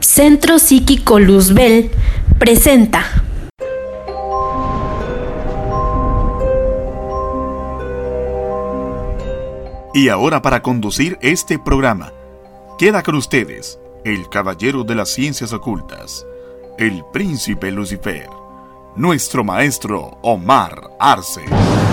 Centro Psíquico Luzbel presenta. Y ahora, para conducir este programa, queda con ustedes el caballero de las ciencias ocultas, el príncipe Lucifer, nuestro maestro Omar Arce.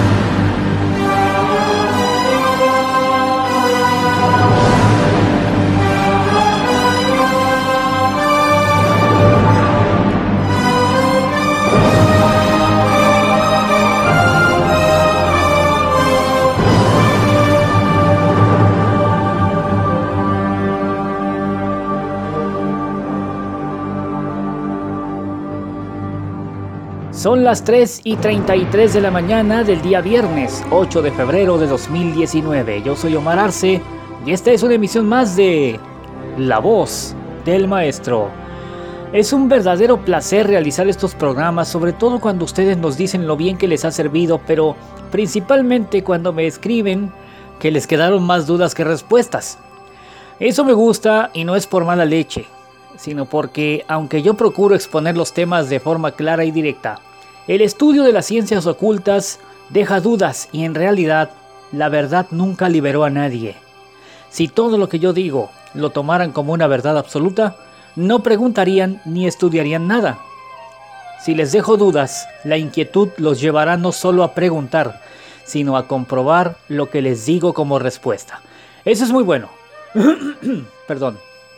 Son las 3:33 de la mañana del día viernes 8 de febrero de 2019. Yo soy Omar Arce y esta es una emisión más de La Voz del Maestro. Es un verdadero placer realizar estos programas, sobre todo cuando ustedes nos dicen lo bien que les ha servido, pero principalmente cuando me escriben que les quedaron más dudas que respuestas. Eso me gusta y no es por mala leche, sino porque, aunque yo procuro exponer los temas de forma clara y directa, el estudio de las ciencias ocultas deja dudas y en realidad la verdad nunca liberó a nadie. Si todo lo que yo digo lo tomaran como una verdad absoluta, no preguntarían ni estudiarían nada. Si les dejo dudas, la inquietud los llevará no solo a preguntar, sino a comprobar lo que les digo como respuesta. Eso es muy bueno. Perdón.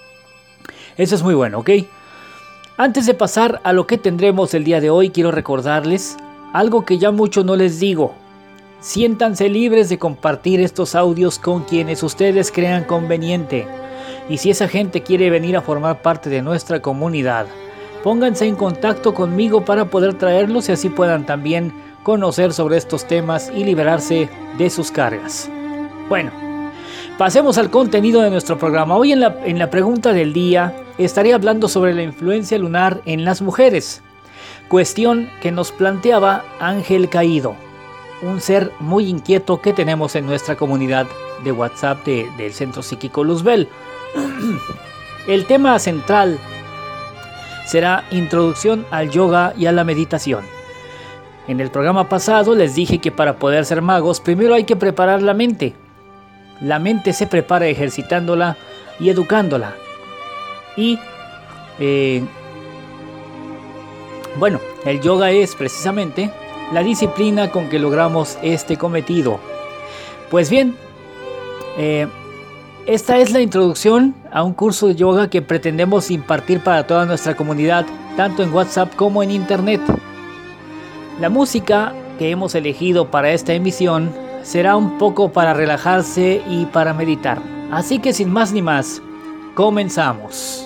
Eso es muy bueno, ¿ok? Antes de pasar a lo que tendremos el día de hoy, quiero recordarles algo que ya mucho no les digo. Siéntanse libres de compartir estos audios con quienes ustedes crean conveniente. Y si esa gente quiere venir a formar parte de nuestra comunidad, pónganse en contacto conmigo para poder traerlos y así puedan también conocer sobre estos temas y liberarse de sus cargas. Bueno, pasemos al contenido de nuestro programa. Hoy en la pregunta del día estaré hablando sobre la influencia lunar en las mujeres. Cuestión que nos planteaba Ángel Caído, un ser muy inquieto que tenemos en nuestra comunidad de WhatsApp del Centro Psíquico Luzbel. El tema central será introducción al yoga y a la meditación. En el programa pasado les dije que para poder ser magos primero hay que preparar la mente. La mente se prepara ejercitándola y educándola. Y, el yoga es precisamente la disciplina con que logramos este cometido. Pues bien, esta es la introducción a un curso de yoga que pretendemos impartir para toda nuestra comunidad, tanto en WhatsApp como en Internet. La música que hemos elegido para esta emisión será un poco para relajarse y para meditar. Así que sin más ni más, comenzamos.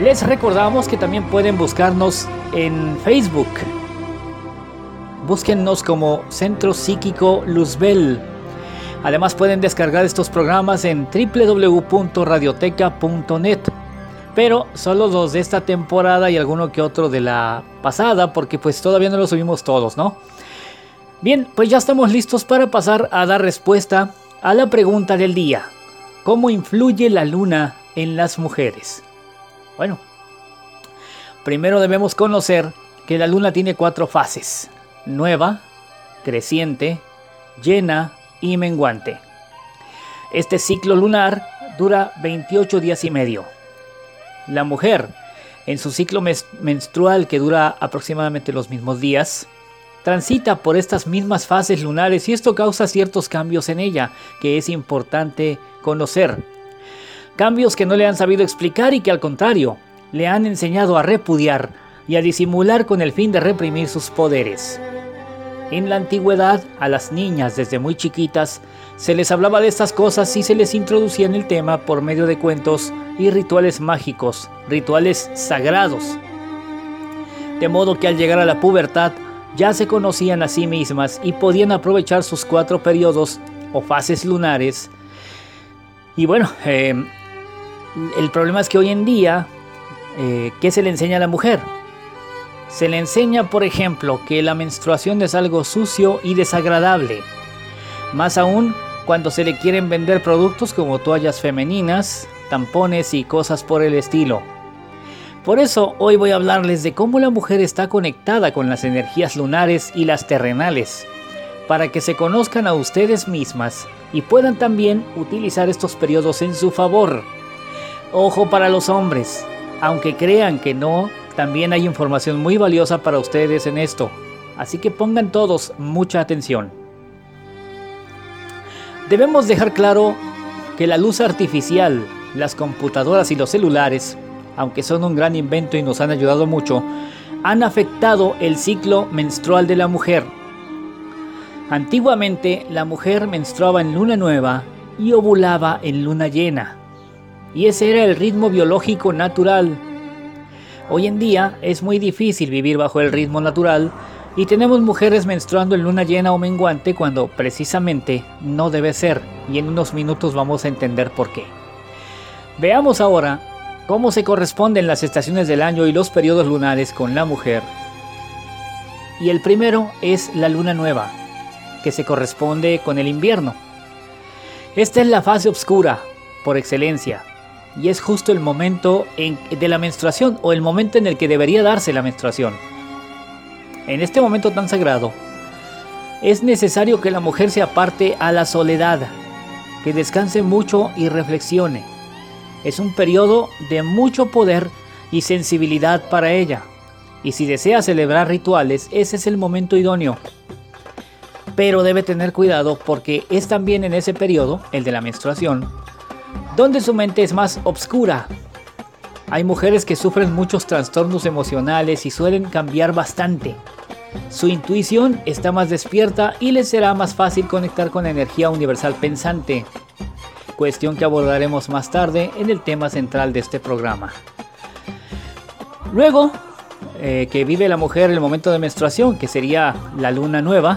Les recordamos que también pueden buscarnos en Facebook. Búsquennos como Centro Psíquico Luzbel. Además pueden descargar estos programas en www.radioteca.net. Pero solo los de esta temporada y alguno que otro de la pasada, porque pues todavía no los subimos todos, ¿no? Bien, pues ya estamos listos para pasar a dar respuesta a la pregunta del día. ¿Cómo influye la luna en las mujeres? Bueno, primero debemos conocer que la luna tiene 4 fases: nueva, creciente, llena y menguante. Este ciclo lunar dura 28 días y medio. La mujer, en su ciclo menstrual, que dura aproximadamente los mismos días, transita por estas mismas fases lunares y esto causa ciertos cambios en ella que es importante conocer. Cambios que no le han sabido explicar y que al contrario le han enseñado a repudiar y a disimular con el fin de reprimir sus poderes. En la antigüedad, a las niñas desde muy chiquitas se les hablaba de estas cosas y se les introducía en el tema por medio de cuentos y rituales mágicos, rituales sagrados. De modo que al llegar a la pubertad ya se conocían a sí mismas y podían aprovechar sus 4 periodos o fases lunares. Y bueno, el problema es que hoy en día, ¿qué se le enseña a la mujer? Se le enseña, por ejemplo, que la menstruación es algo sucio y desagradable. Más aún cuando se le quieren vender productos como toallas femeninas, tampones y cosas por el estilo. Por eso hoy voy a hablarles de cómo la mujer está conectada con las energías lunares y las terrenales, para que se conozcan a ustedes mismas y puedan también utilizar estos periodos en su favor. Ojo para los hombres, aunque crean que no, también hay información muy valiosa para ustedes en esto, así que pongan todos mucha atención. Debemos dejar claro que la luz artificial, las computadoras y los celulares, aunque son un gran invento y nos han ayudado mucho, han afectado el ciclo menstrual de la mujer. Antiguamente, la mujer menstruaba en luna nueva y ovulaba en luna llena, y ese era el ritmo biológico natural. Hoy en día es muy difícil vivir bajo el ritmo natural y tenemos mujeres menstruando en luna llena o menguante cuando precisamente no debe ser, y en unos minutos vamos a entender por qué. Veamos ahora cómo se corresponden las estaciones del año y los periodos lunares con la mujer. Y el primero es la luna nueva, que se corresponde con el invierno. Esta es la fase oscura por excelencia y es justo el momento de la menstruación o el momento en el que debería darse la menstruación. En este momento tan sagrado es necesario que la mujer se aparte a la soledad, que descanse mucho y reflexione. Es un periodo de mucho poder y sensibilidad para ella, y si desea celebrar rituales, ese es el momento idóneo. Pero debe tener cuidado porque es también en ese periodo, el de la menstruación, donde su mente es más obscura. Hay mujeres que sufren muchos trastornos emocionales y suelen cambiar bastante. Su intuición está más despierta y les será más fácil conectar con la energía universal pensante, cuestión que abordaremos más tarde en el tema central de este programa. Luego que vive la mujer el momento de menstruación, que sería la luna nueva,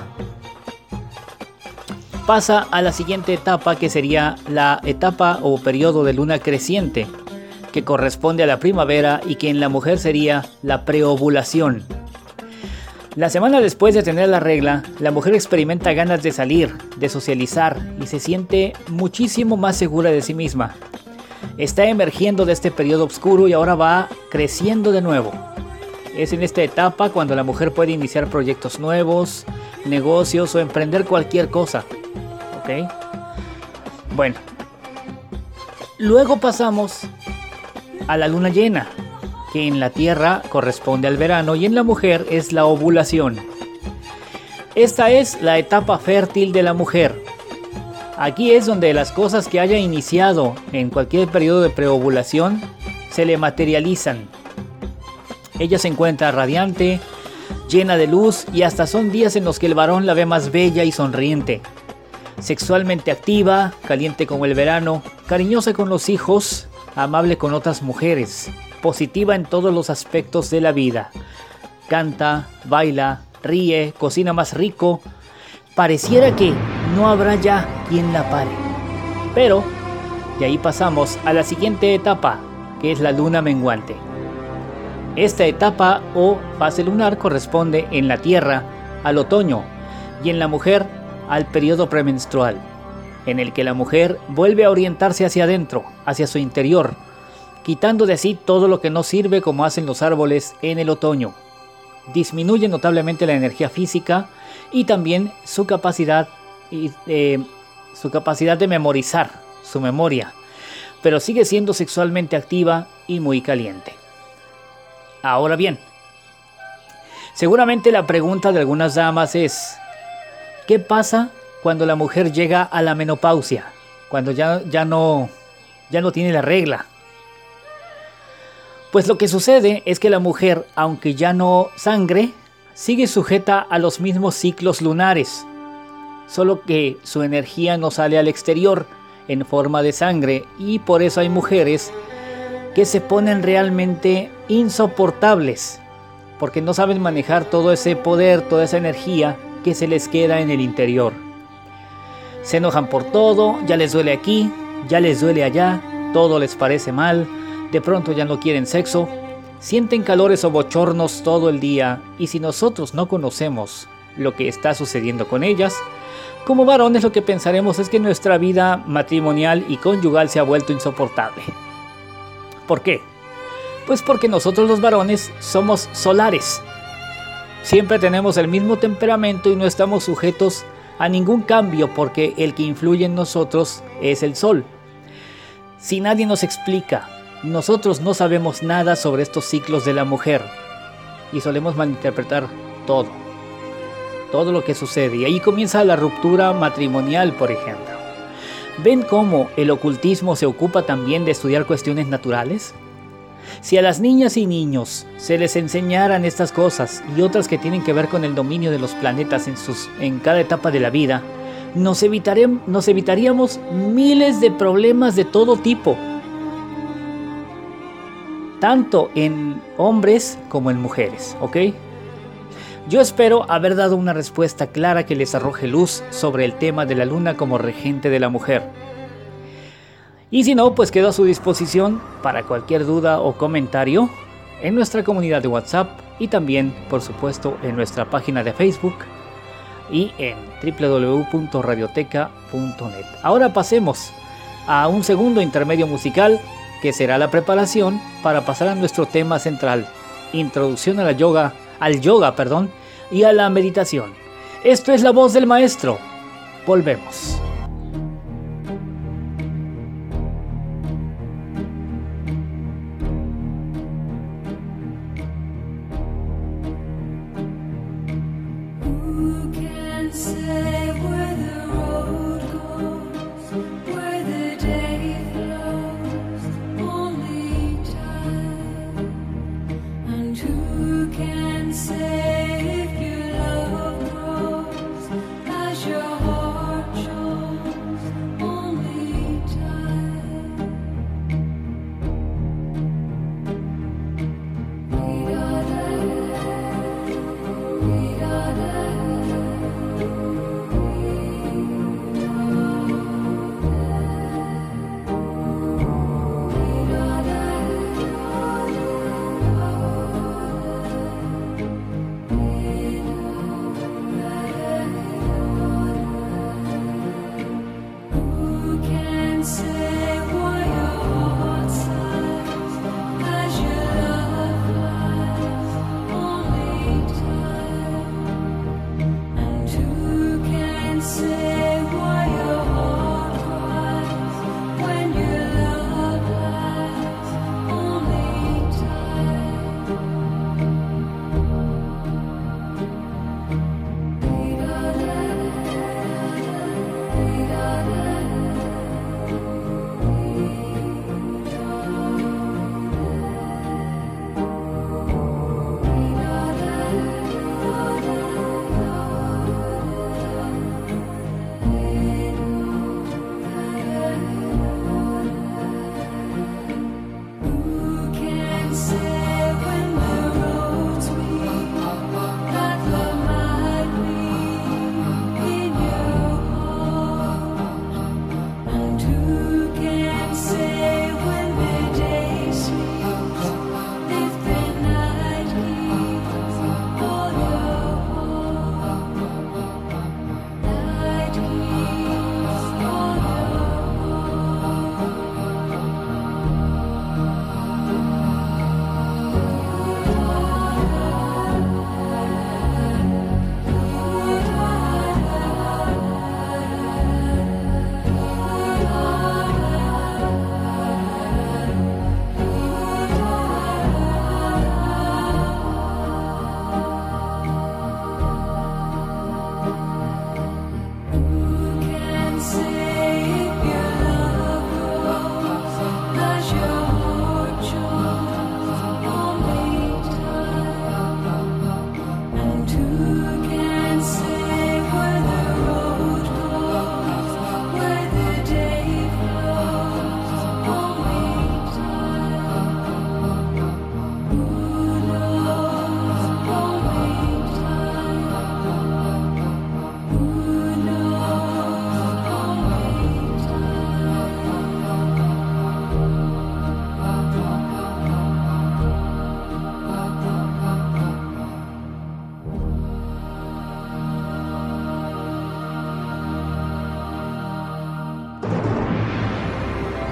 pasa a la siguiente etapa, que sería la etapa o periodo de luna creciente, que corresponde a la primavera y que en la mujer sería la preovulación. La semana después de tener la regla, la mujer experimenta ganas de salir, de socializar y se siente muchísimo más segura de sí misma. Está emergiendo de este periodo oscuro y ahora va creciendo de nuevo. Es en esta etapa cuando la mujer puede iniciar proyectos nuevos, negocios o emprender cualquier cosa. ¿Ok? Bueno. Luego pasamos a la luna llena, que en la Tierra corresponde al verano y en la mujer es la ovulación. Esta es la etapa fértil de la mujer. Aquí es donde las cosas que haya iniciado en cualquier periodo de preovulación se le materializan. Ella se encuentra radiante, llena de luz y hasta son días en los que el varón la ve más bella y sonriente. Sexualmente activa, caliente como el verano, cariñosa con los hijos, amable con otras mujeres, positiva en todos los aspectos de la vida. Canta, baila, ríe, cocina más rico. Pareciera que no habrá ya quien la pare. Pero de ahí pasamos a la siguiente etapa, que es la luna menguante. Esta etapa o fase lunar corresponde en la Tierra al otoño y en la mujer al periodo premenstrual, en el que la mujer vuelve a orientarse hacia adentro, hacia su interior, quitando de sí todo lo que no sirve como hacen los árboles en el otoño. Disminuye notablemente la energía física y también su capacidad de memorizar, su memoria, pero sigue siendo sexualmente activa y muy caliente. Ahora bien, seguramente la pregunta de algunas damas es: ¿qué pasa cuando la mujer llega a la menopausia? Cuando ya no tiene la regla. Pues lo que sucede es que la mujer, aunque ya no sangre, sigue sujeta a los mismos ciclos lunares, solo que su energía no sale al exterior en forma de sangre, y por eso hay mujeres que se ponen realmente insoportables, porque no saben manejar todo ese poder, toda esa energía que se les queda en el interior. Se enojan por todo, ya les duele aquí, ya les duele allá, todo les parece mal, de pronto ya no quieren sexo, sienten calores o bochornos todo el día, y si nosotros no conocemos lo que está sucediendo con ellas, como varones lo que pensaremos es que nuestra vida matrimonial y conyugal se ha vuelto insoportable. ¿Por qué? Pues porque nosotros los varones somos solares. Siempre tenemos el mismo temperamento y no estamos sujetos a ningún cambio porque el que influye en nosotros es el sol. Si nadie nos explica, nosotros no sabemos nada sobre estos ciclos de la mujer y solemos malinterpretar todo lo que sucede. Y ahí comienza la ruptura matrimonial, por ejemplo. ¿Ven cómo el ocultismo se ocupa también de estudiar cuestiones naturales? Si a las niñas y niños se les enseñaran estas cosas y otras que tienen que ver con el dominio de los planetas en cada etapa de la vida, nos evitaríamos miles de problemas de todo tipo, tanto en hombres como en mujeres, ¿ok? Yo espero haber dado una respuesta clara que les arroje luz sobre el tema de la luna como regente de la mujer. Y si no, pues quedo a su disposición para cualquier duda o comentario en nuestra comunidad de WhatsApp y también, por supuesto, en nuestra página de Facebook y en www.radioteca.net. Ahora pasemos a un segundo intermedio musical que será la preparación para pasar a nuestro tema central, introducción al yoga, y a la meditación. Esto es La Voz del Maestro. Volvemos.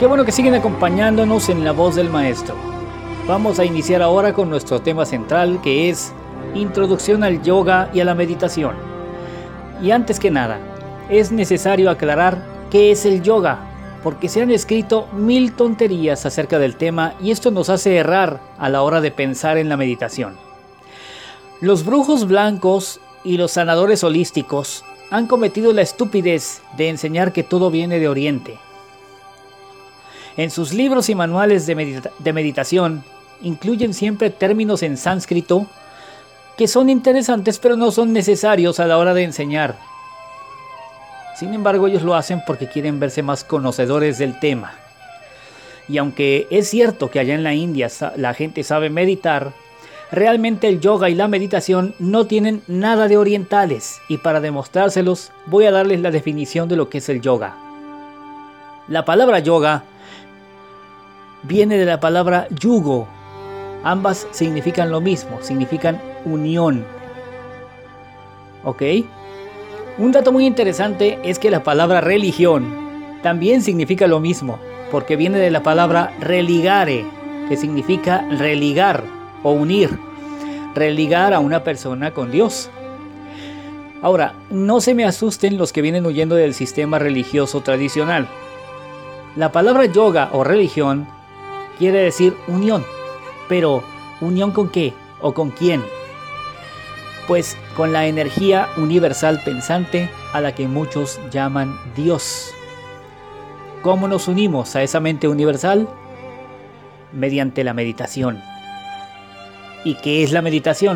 Qué bueno que siguen acompañándonos en La Voz del Maestro. Vamos a iniciar ahora con nuestro tema central, que es Introducción al Yoga y a la Meditación. Y antes que nada, es necesario aclarar qué es el yoga, porque se han escrito 1000 tonterías acerca del tema y esto nos hace errar a la hora de pensar en la meditación. Los brujos blancos y los sanadores holísticos han cometido la estupidez de enseñar que todo viene de Oriente. En sus libros y manuales de meditación incluyen siempre términos en sánscrito que son interesantes pero no son necesarios a la hora de enseñar. Sin embargo, ellos lo hacen porque quieren verse más conocedores del tema. Y aunque es cierto que allá en la India la gente sabe meditar, realmente el yoga y la meditación no tienen nada de orientales, y para demostrárselos voy a darles la definición de lo que es el yoga. La palabra yoga viene de la palabra yugo. Ambas significan lo mismo, significan unión. ¿Ok? Un dato muy interesante es que la palabra religión también significa lo mismo, porque viene de la palabra religare, que significa religar o unir, religar a una persona con Dios. Ahora, no se me asusten los que vienen huyendo del sistema religioso tradicional. La palabra yoga o religión quiere decir unión, pero ¿unión con qué o con quién? Pues con la energía universal pensante a la que muchos llaman Dios. ¿Cómo nos unimos a esa mente universal? Mediante la meditación. ¿Y qué es la meditación?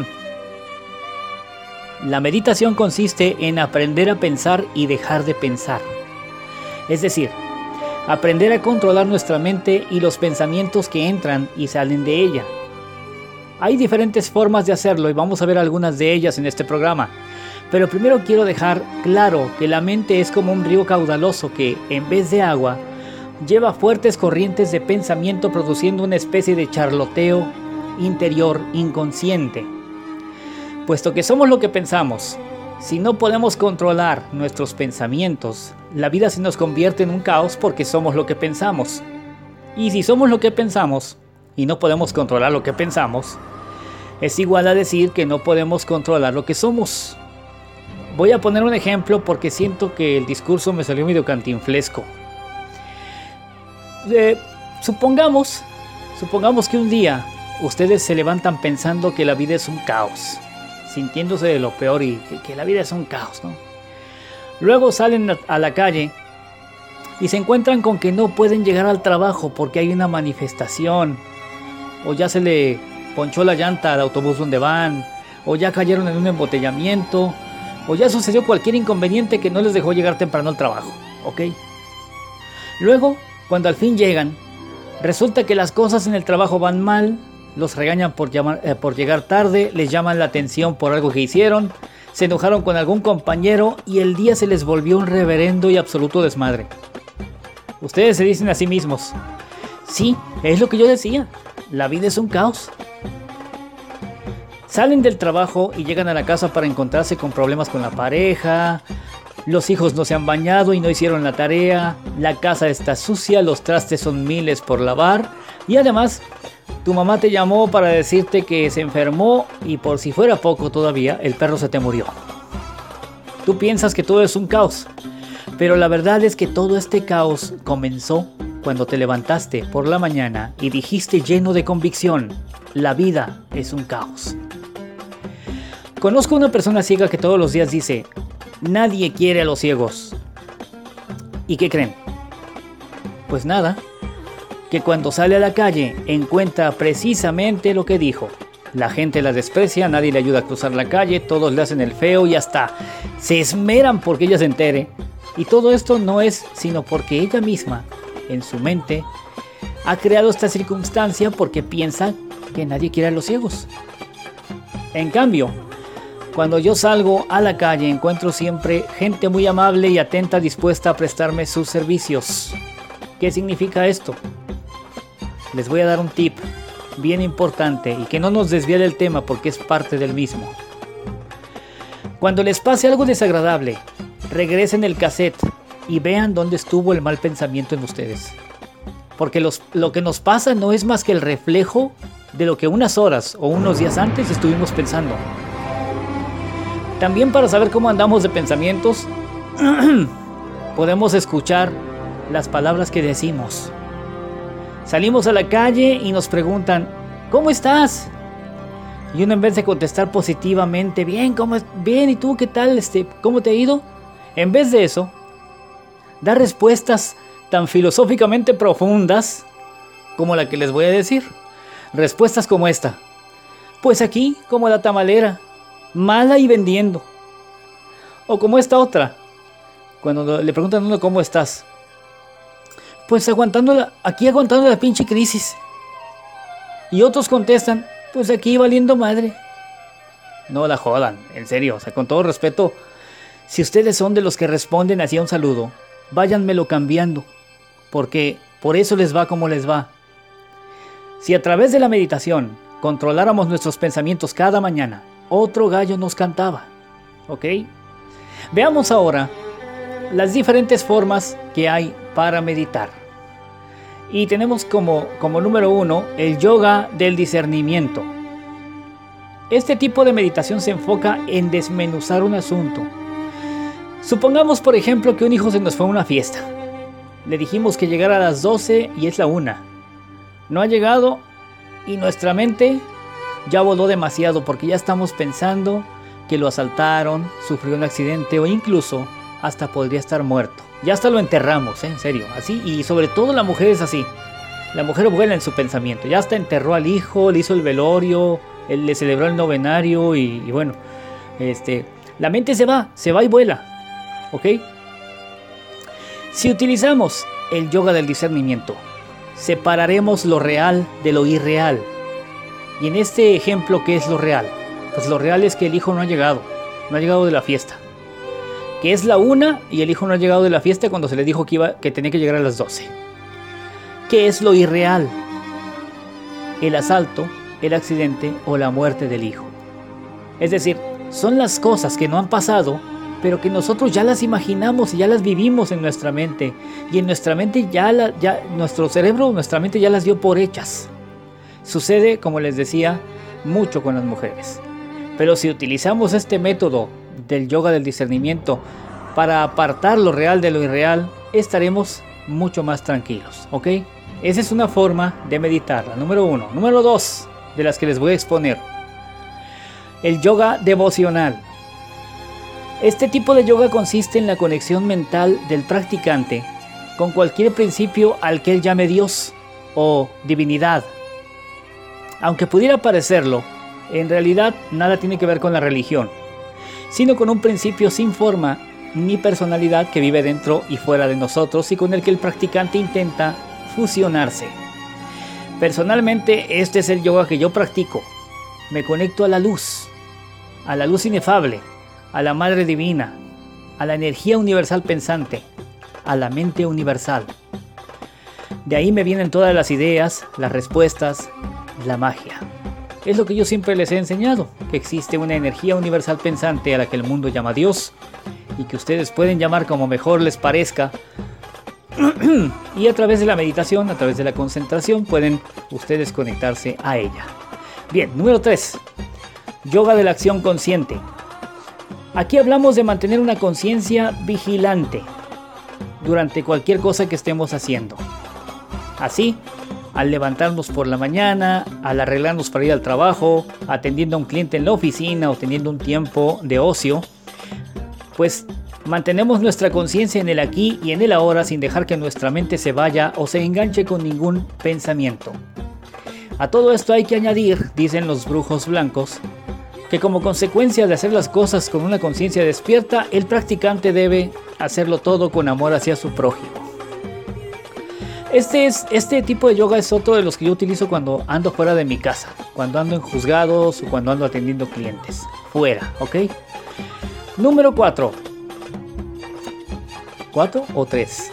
La meditación consiste en aprender a pensar y dejar de pensar. Es decir, aprender a controlar nuestra mente y los pensamientos que entran y salen de ella. Hay diferentes formas de hacerlo y vamos a ver algunas de ellas en este programa. Pero primero quiero dejar claro que la mente es como un río caudaloso que, en vez de agua, lleva fuertes corrientes de pensamiento produciendo una especie de charloteo interior inconsciente. Puesto que somos lo que pensamos, si no podemos controlar nuestros pensamientos, la vida se nos convierte en un caos porque somos lo que pensamos. Y si somos lo que pensamos y no podemos controlar lo que pensamos, es igual a decir que no podemos controlar lo que somos. Voy a poner un ejemplo porque siento que el discurso me salió medio cantinflesco. Supongamos que un día ustedes se levantan pensando que la vida es un caos, sintiéndose de lo peor y que la vida es un caos, ¿no? Luego salen a la calle y se encuentran con que no pueden llegar al trabajo porque hay una manifestación, o ya se le ponchó la llanta al autobús donde van, o ya cayeron en un embotellamiento, o ya sucedió cualquier inconveniente que no les dejó llegar temprano al trabajo, ¿ok? Luego, cuando al fin llegan, resulta que las cosas en el trabajo van mal, los regañan por llegar tarde, les llaman la atención por algo que hicieron, se enojaron con algún compañero y el día se les volvió un reverendo y absoluto desmadre. Ustedes se dicen a sí mismos: sí, es lo que yo decía, la vida es un caos. Salen del trabajo y llegan a la casa para encontrarse con problemas con la pareja, los hijos no se han bañado y no hicieron la tarea, la casa está sucia, los trastes son miles por lavar y además tu mamá te llamó para decirte que se enfermó y por si fuera poco todavía, el perro se te murió. Tú piensas que todo es un caos, pero la verdad es que todo este caos comenzó cuando te levantaste por la mañana y dijiste lleno de convicción: la vida es un caos. Conozco una persona ciega que todos los días dice: nadie quiere a los ciegos. ¿Y qué creen? Pues nada, que cuando sale a la calle encuentra precisamente lo que dijo. La gente la desprecia, nadie le ayuda a cruzar la calle, todos le hacen el feo y hasta se esmeran porque ella se entere. Y todo esto no es sino porque ella misma, en su mente, ha creado esta circunstancia porque piensa que nadie quiere a los ciegos. En cambio, cuando yo salgo a la calle encuentro siempre gente muy amable y atenta dispuesta a prestarme sus servicios. ¿Qué significa esto? Les voy a dar un tip bien importante y que no nos desvíe del tema porque es parte del mismo. Cuando les pase algo desagradable, regresen el cassette y vean dónde estuvo el mal pensamiento en ustedes. Porque lo que nos pasa no es más que el reflejo de lo que unas horas o unos días antes estuvimos pensando. También para saber cómo andamos de pensamientos, podemos escuchar las palabras que decimos. Salimos a la calle y nos preguntan, ¿cómo estás? Y uno, en vez de contestar positivamente, bien, ¿y tú qué tal? ¿Cómo te ha ido? En vez de eso, da respuestas tan filosóficamente profundas como la que les voy a decir. Respuestas como esta: pues aquí, como la tamalera, mala y vendiendo. O como esta otra, cuando le preguntan a uno cómo estás, pues aguantando la pinche crisis. Y otros contestan, pues aquí valiendo madre. No la jodan, en serio, o sea, con todo respeto, si ustedes son de los que responden así a un saludo, váyanmelo cambiando, porque por eso les va como les va. Si a través de la meditación controláramos nuestros pensamientos cada mañana, otro gallo nos cantaba, ¿ok? Veamos ahora las diferentes formas que hay para meditar. Y tenemos como número 1 el yoga del discernimiento. Este tipo de meditación se enfoca en desmenuzar un asunto. Supongamos, por ejemplo, que un hijo se nos fue a una fiesta. Le dijimos que llegara a las 12 y es la 1. No ha llegado y nuestra mente ya voló demasiado porque ya estamos pensando que lo asaltaron, sufrió un accidente o incluso hasta podría estar muerto. Ya hasta lo enterramos, en serio, así. Y sobre todo la mujer es así. La mujer vuela en su pensamiento. Ya hasta enterró al hijo, le hizo el velorio, le celebró el novenario y bueno, la mente se va y vuela, ¿ok? Si utilizamos el yoga del discernimiento, separaremos lo real de lo irreal. Y en este ejemplo, ¿qué es lo real? Pues lo real es que el hijo no ha llegado de la fiesta. Que es la 1 y el hijo no ha llegado de la fiesta cuando se le dijo que tenía que llegar a las 12. ¿Qué es lo irreal? El asalto, el accidente o la muerte del hijo. Es decir, son las cosas que no han pasado, pero que nosotros ya las imaginamos y ya las vivimos en nuestra mente. Y en nuestra mente nuestro cerebro, nuestra mente ya las dio por hechas. Sucede, como les decía, mucho con las mujeres. Pero si utilizamos este método del yoga del discernimiento para apartar lo real de lo irreal, estaremos mucho más tranquilos, ¿ok? Esa es una forma de meditar, la número 1. Número 2, de las que les voy a exponer: el yoga devocional. Este tipo de yoga consiste en la conexión mental del practicante con cualquier principio al que él llame Dios o divinidad. Aunque pudiera parecerlo, en realidad nada tiene que ver con la religión, sino con un principio sin forma ni personalidad que vive dentro y fuera de nosotros y con el que el practicante intenta fusionarse. Personalmente, este es el yoga que yo practico. Me conecto a la luz inefable, a la Madre Divina, a la energía universal pensante, a la mente universal. De ahí me vienen todas las ideas, las respuestas, la magia. Es lo que yo siempre les he enseñado, que existe una energía universal pensante a la que el mundo llama Dios y que ustedes pueden llamar como mejor les parezca. Y a través de la meditación, a través de la concentración, pueden ustedes conectarse a ella. Bien, número 3. Yoga de la acción consciente. Aquí hablamos de mantener una conciencia vigilante durante cualquier cosa que estemos haciendo. Así, al levantarnos por la mañana, al arreglarnos para ir al trabajo, atendiendo a un cliente en la oficina o teniendo un tiempo de ocio, pues mantenemos nuestra conciencia en el aquí y en el ahora sin dejar que nuestra mente se vaya o se enganche con ningún pensamiento. A todo esto hay que añadir, dicen los brujos blancos, que como consecuencia de hacer las cosas con una conciencia despierta, el practicante debe hacerlo todo con amor hacia su prójimo. Este tipo de yoga es otro de los que yo utilizo cuando ando fuera de mi casa, cuando ando en juzgados o cuando ando atendiendo clientes. Fuera, ¿ok? Número 4. ¿4 o 3?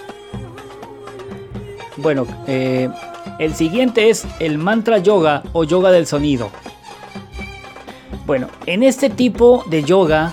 Bueno, el siguiente es el mantra yoga o yoga del sonido. Bueno, en este tipo de yoga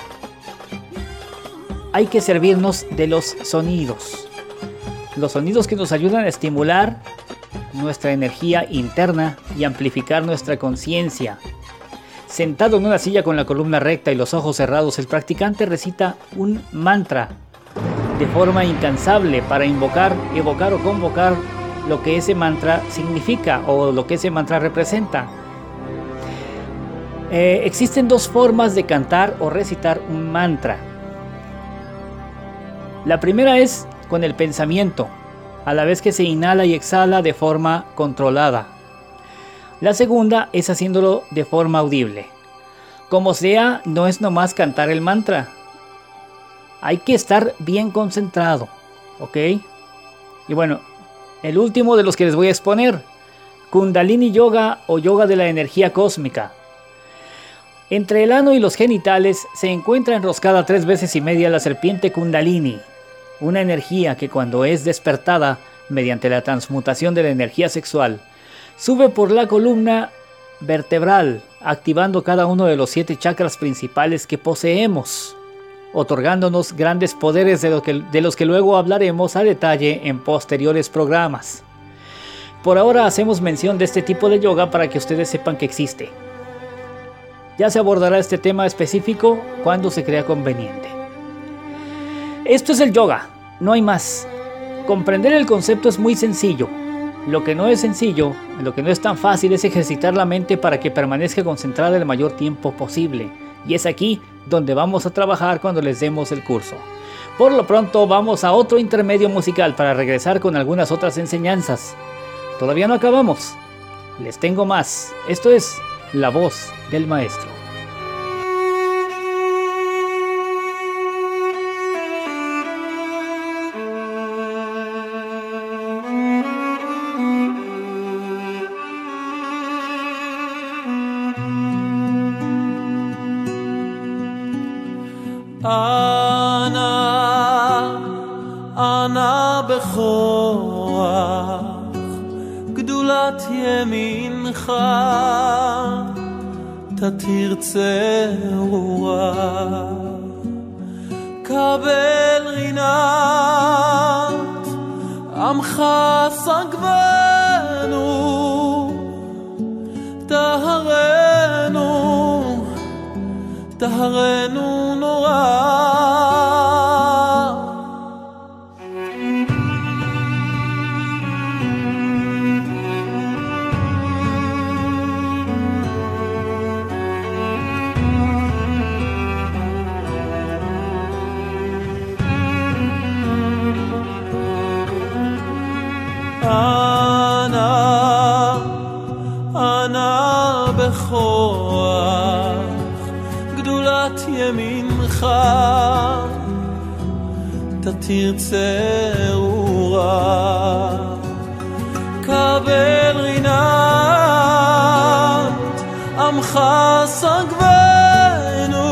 hay que servirnos de los sonidos. Los sonidos que nos ayudan a estimular nuestra energía interna y amplificar nuestra conciencia. Sentado en una silla con la columna recta y los ojos cerrados, el practicante recita un mantra de forma incansable para invocar, evocar o convocar lo que ese mantra significa o lo que ese mantra representa. Existen dos formas de cantar o recitar un mantra. La primera es con el pensamiento, a la vez que se inhala y exhala de forma controlada. La segunda es haciéndolo de forma audible. Como sea, no es nomás cantar el mantra. Hay que estar bien concentrado, ¿ok? Y bueno, el último de los que les voy a exponer, Kundalini Yoga o Yoga de la Energía Cósmica. Entre el ano y los genitales se encuentra enroscada 3 veces y media la serpiente Kundalini, una energía que cuando es despertada mediante la transmutación de la energía sexual, sube por la columna vertebral, activando cada uno de los 7 chakras principales que poseemos, otorgándonos grandes poderes de los que luego hablaremos a detalle en posteriores programas. Por ahora hacemos mención de este tipo de yoga para que ustedes sepan que existe. Ya se abordará este tema específico cuando se crea conveniente. Esto es el yoga, no hay más. Comprender el concepto es muy sencillo. Lo que no es sencillo, lo que no es tan fácil es ejercitar la mente para que permanezca concentrada el mayor tiempo posible. Y es aquí donde vamos a trabajar cuando les demos el curso. Por lo pronto vamos a otro intermedio musical para regresar con algunas otras enseñanzas. Todavía no acabamos. Les tengo más. Esto es La Voz del Maestro. אנא בכוח גדולת ימינך תתרצה רוח קבל רינת עמך סגבנו טהרנו נורא אנא בכוח גדולת ימינך תתרצה רוח קבל רינת עמך סגבנו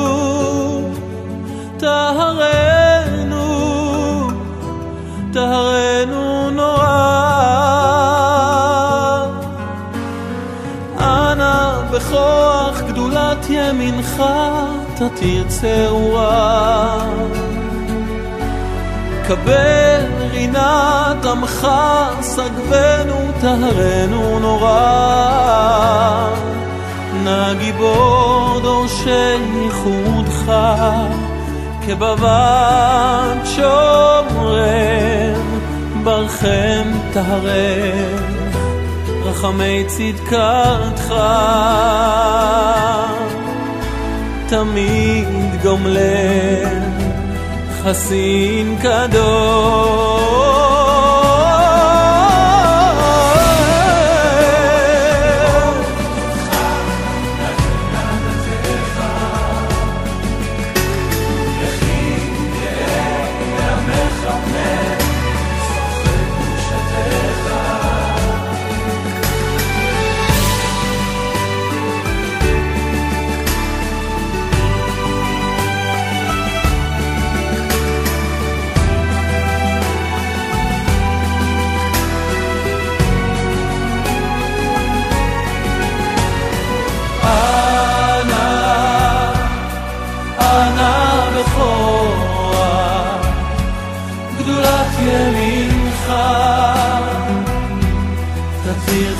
טהרנו נורא בכוח גדולת ימינך תתרצה רוח קבל רינת עמך סגבנו טהרנו נורא נא גיבור דורשי ייחודך כבבת שומרם ברכם טהרם רחמי צדקתך תמיד גומלם חסין קדוש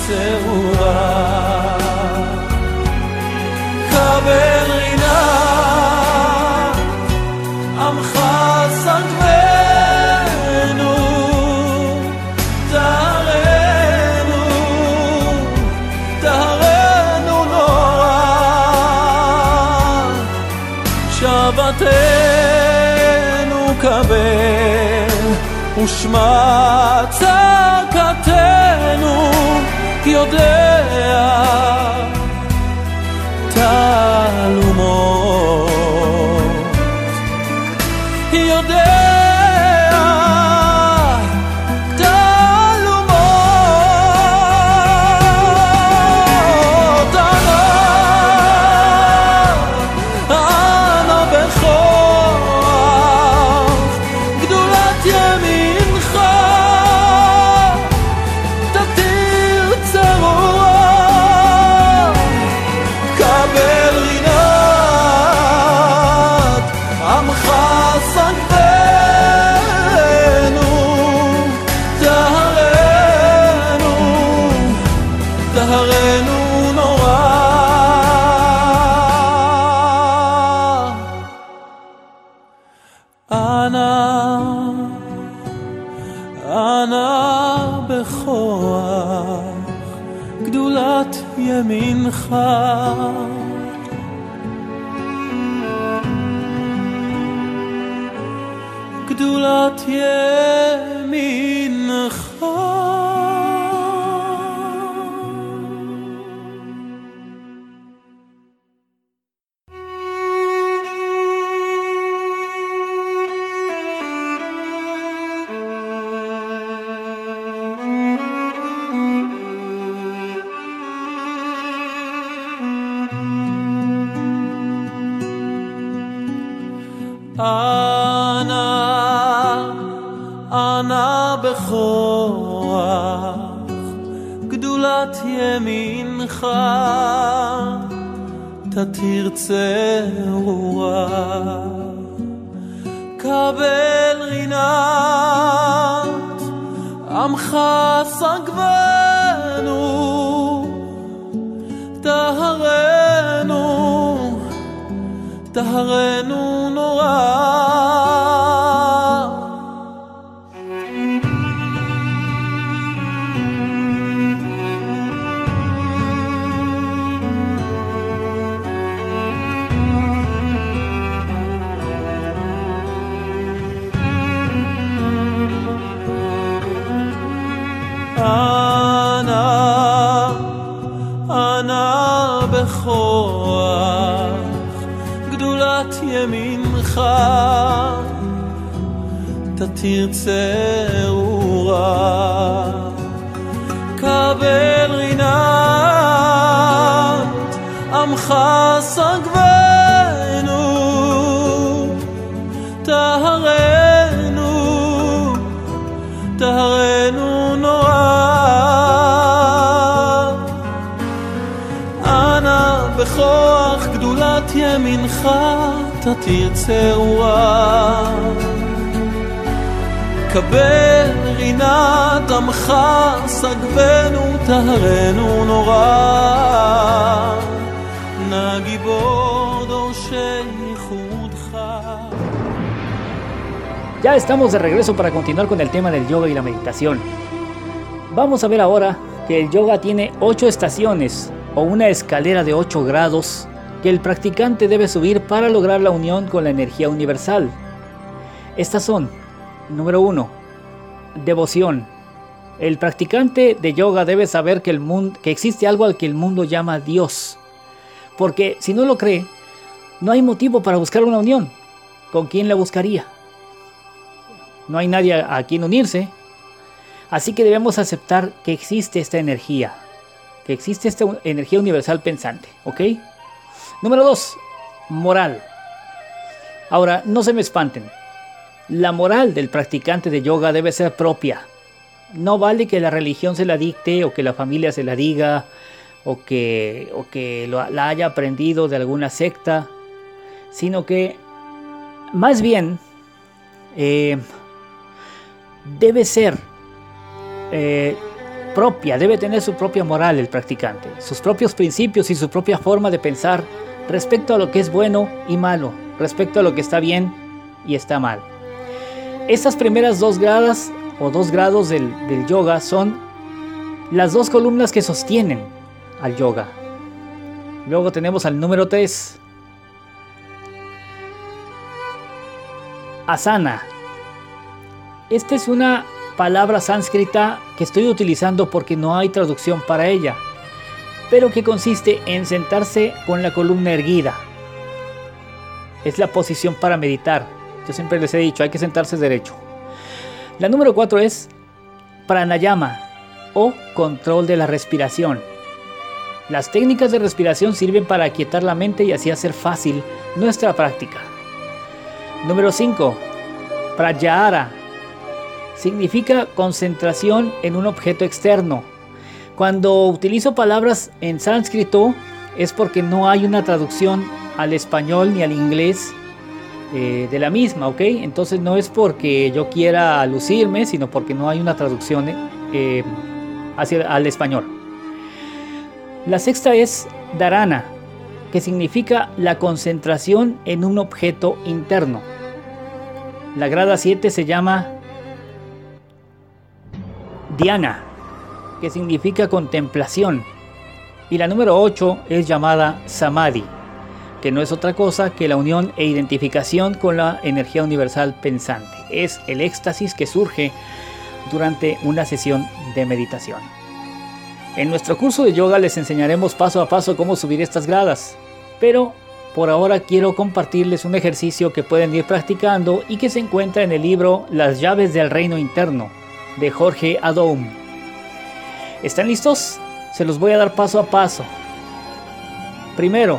צרורה קבל רינה עמך סגבנו טהרנו נורא שבתנו קבל ושמע צעקתנו יודע תעלומות יודע תעלומות אנא בכוח גדולת ימינך תתיר צרורה קבל רינת עמך סגבנו טהרנו נורא אנא בכוח גדולת ימינך גדולת ימינך אנא בכוח גדולת ימינך תתיר צרורה קבל רינת עמך סגבנו טהרנו נורא אנא בכוח גדולת ימינך תתיר צרורה קבל רינת עמך סגבנו טהרנו נורא אנא בכוח גדולת ימינך תתיר צרורה קבל רינת עמך סגבנו טהרנו נורא נא גיבור דורשי ייחודך. Ya estamos de regreso para continuar con el tema del yoga y la meditación. Vamos a ver ahora que el yoga tiene 8 estaciones o una escalera de 8 grados que el practicante debe subir para lograr la unión con la energía universal. Estas son: número 1, devoción. El practicante de yoga debe saber que existe algo al que el mundo llama Dios, porque si no lo cree, no hay motivo para buscar una unión. ¿Con quién la buscaría? No hay nadie a quien unirse. Así que debemos aceptar que existe esta energía universal pensante, ¿ok? Número 2, moral. Ahora, no se me espanten. La moral del practicante de yoga debe ser propia. No vale que la religión se la dicte, o que la familia se la diga, o que la haya aprendido de alguna secta, sino que más bien debe ser propia, debe tener su propia moral el practicante, sus propios principios y su propia forma de pensar respecto a lo que es bueno y malo, respecto a lo que está bien y está mal. Estas primeras dos grados del yoga son las dos columnas que sostienen al yoga. Luego tenemos al número 3, asana. Esta es una palabra sánscrita que estoy utilizando porque no hay traducción para ella, pero que consiste en sentarse con la columna erguida. Es la posición para meditar. Yo siempre les he dicho, hay que sentarse derecho. La número 4 es pranayama o control de la respiración. Las técnicas de respiración sirven para aquietar la mente y así hacer fácil nuestra práctica. Número 5, pratyahara. Significa concentración en un objeto externo. Cuando utilizo palabras en sánscrito es porque no hay una traducción al español ni al inglés de la misma, ¿ok? Entonces no es porque yo quiera lucirme, sino porque no hay una traducción al español. La sexta es dharana, que significa la concentración en un objeto interno. La grada 7 se llama dhyana, que significa contemplación. Y la número 8 es llamada samadhi, que no es otra cosa que la unión e identificación con la energía universal pensante. Es el éxtasis que surge durante una sesión de meditación. En nuestro curso de yoga les enseñaremos paso a paso cómo subir estas gradas, pero por ahora quiero compartirles un ejercicio que pueden ir practicando y que se encuentra en el libro Las llaves del reino interno, de Jorge Adom. ¿Están listos? Se los voy a dar paso a paso. Primero,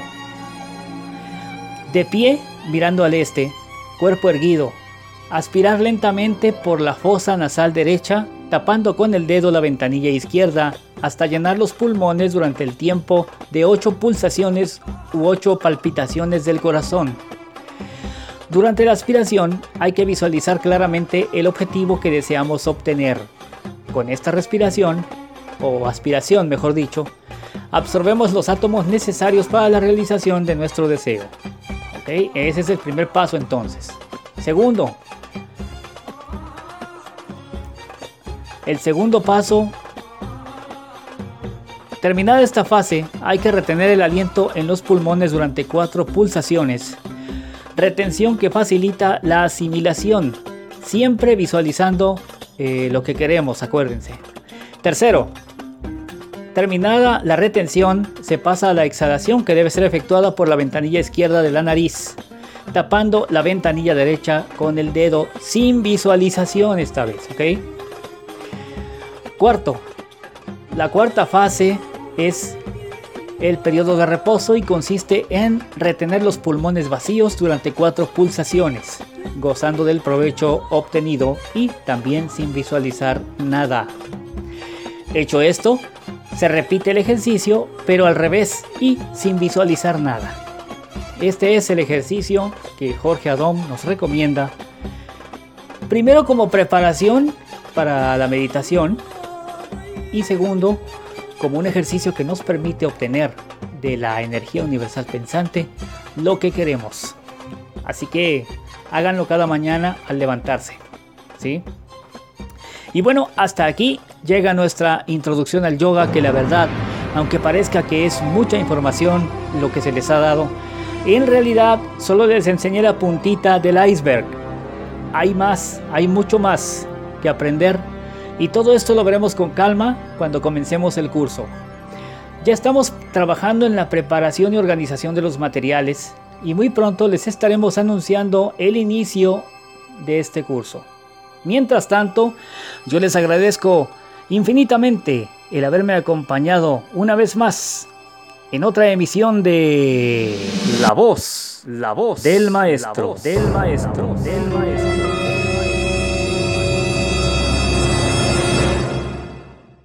de pie, mirando al este, cuerpo erguido, aspirar lentamente por la fosa nasal derecha, tapando con el dedo la ventanilla izquierda hasta llenar los pulmones durante el tiempo de 8 pulsaciones u 8 palpitaciones del corazón. Durante la aspiración hay que visualizar claramente el objetivo que deseamos obtener. Con esta respiración, o aspiración mejor dicho, absorbemos los átomos necesarios para la realización de nuestro deseo. ¿Ok? Ese es el primer paso entonces. Segundo, el segundo paso, terminada esta fase, hay que retener el aliento en los pulmones durante 4 pulsaciones. Retención que facilita la asimilación, siempre visualizando lo que queremos, acuérdense. Tercero, terminada la retención, se pasa a la exhalación que debe ser efectuada por la ventanilla izquierda de la nariz, tapando la ventanilla derecha con el dedo sin visualización esta vez, ¿ok? Cuarto, la cuarta fase es el periodo de reposo y consiste en retener los pulmones vacíos durante 4 pulsaciones, gozando del provecho obtenido y también sin visualizar nada. Hecho esto, se repite el ejercicio, pero al revés y sin visualizar nada. Este es el ejercicio que Jorge Adom nos recomienda, primero como preparación para la meditación y segundo, como un ejercicio que nos permite obtener de la energía universal pensante lo que queremos. Así que háganlo cada mañana al levantarse, ¿sí? Y bueno, hasta aquí llega nuestra introducción al yoga, que la verdad, aunque parezca que es mucha información lo que se les ha dado, en realidad solo les enseñé la puntita del iceberg. Hay más, hay mucho más que aprender. Y todo esto lo veremos con calma cuando comencemos el curso. Ya estamos trabajando en la preparación y organización de los materiales y muy pronto les estaremos anunciando el inicio de este curso. Mientras tanto, yo les agradezco infinitamente el haberme acompañado una vez más en otra emisión de La Voz del Maestro.